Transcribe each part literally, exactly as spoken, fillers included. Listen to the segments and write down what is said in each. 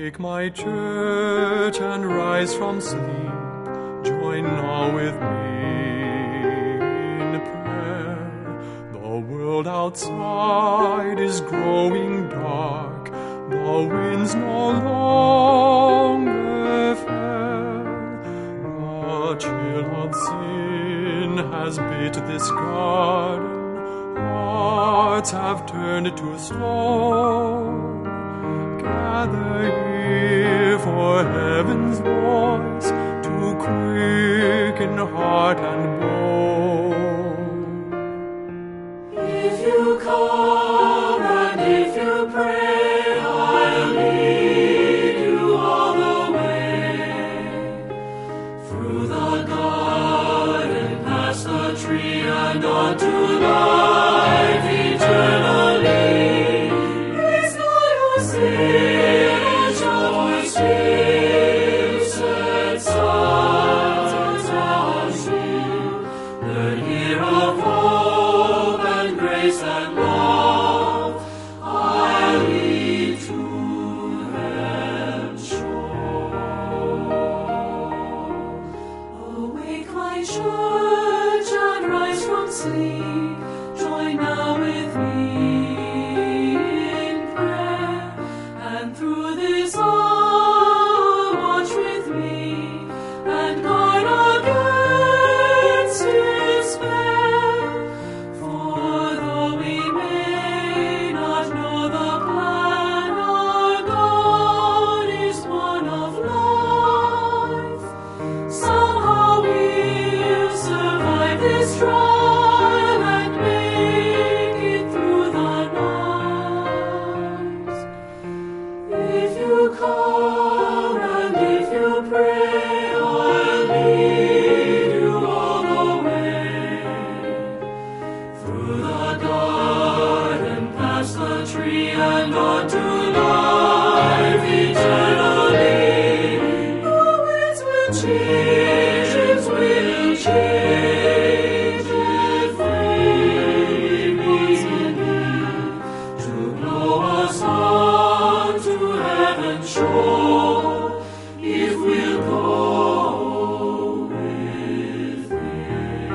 Awake, my church, and rise from sleep. Join now with me in prayer. The world outside is growing dark. The winds no longer fair. The chill of sin has bit this garden. Hearts have turned to stone. Gather here for heaven's voice to quicken heart and bone. If you come and if you pray, I'll lead you all the way. Through the garden, past the tree, and on to life eternally. Is not your sin, your sins and sighs on you. Learn here of hope and grace and love. I'll lead to heaven's shore. Awake, my church, and rise from sleep. Join now with me in prayer, and through this hour watch with me, and guard against despair. For though we may not know the plan, our God is one of life. Somehow we'll survive this trial and make it through the night. If you come and if you pray, I'll lead you all the way. Through the garden, past the tree, and on to life eternally. The winds will change, winds will change, if we begin to blow us on to heaven's shore, if we'll go with Him.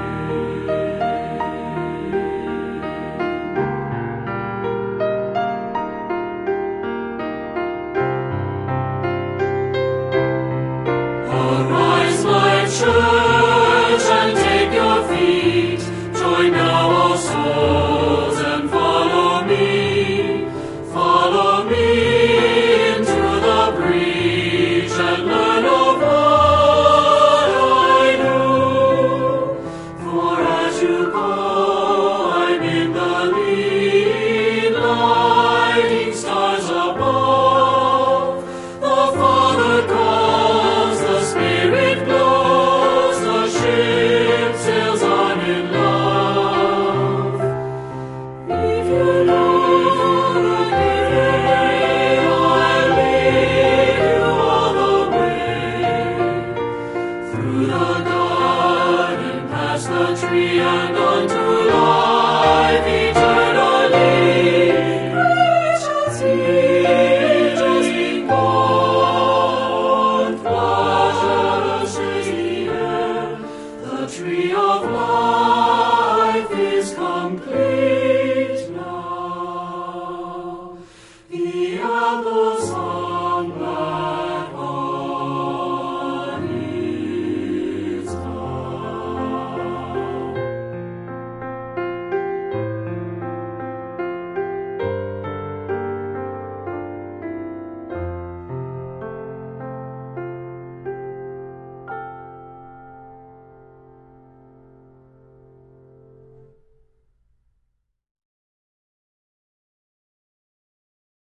Arise, my church, and take your feet. Join now, all souls, and follow me. Follow me into the breach, and learn of what I do. For as you go, I'm in the lead, lighting stars above. The Father calls, the Spirit glows, the ship sails on in love. If you love and if you pray, I'll lead you all the way. Through the garden, past the tree, and on to life eternally. Gracious angels in gold, flowers in the air, the tree of life.